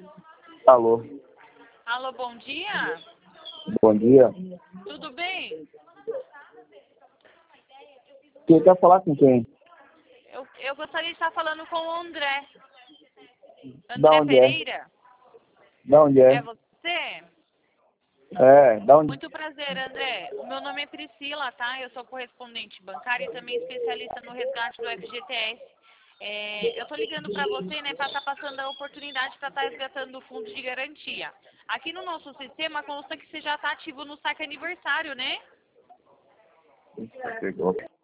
Alô, Alô, bom dia. bom dia. Tudo bem? Quem quer falar com quem? Eu gostaria de estar falando com o André. Da André onde é? Pereira? Da onde É é? você? Da onde? Muito prazer, André. O meu nome é Priscila, tá? Eu sou correspondente bancária e também especialista no resgate do FGTS. Eu tô ligando para você, né, para estar passando a oportunidade para estar resgatando o fundo de garantia. Aqui no nosso sistema consta que você já está ativo no saque aniversário, né? Pegou.